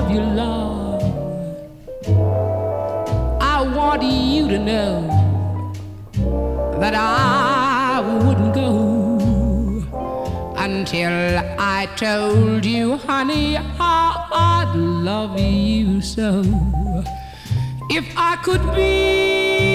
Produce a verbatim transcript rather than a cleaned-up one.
love you, love. I want you to know that I wouldn't go until I told you, honey, I'd love you so. If I could be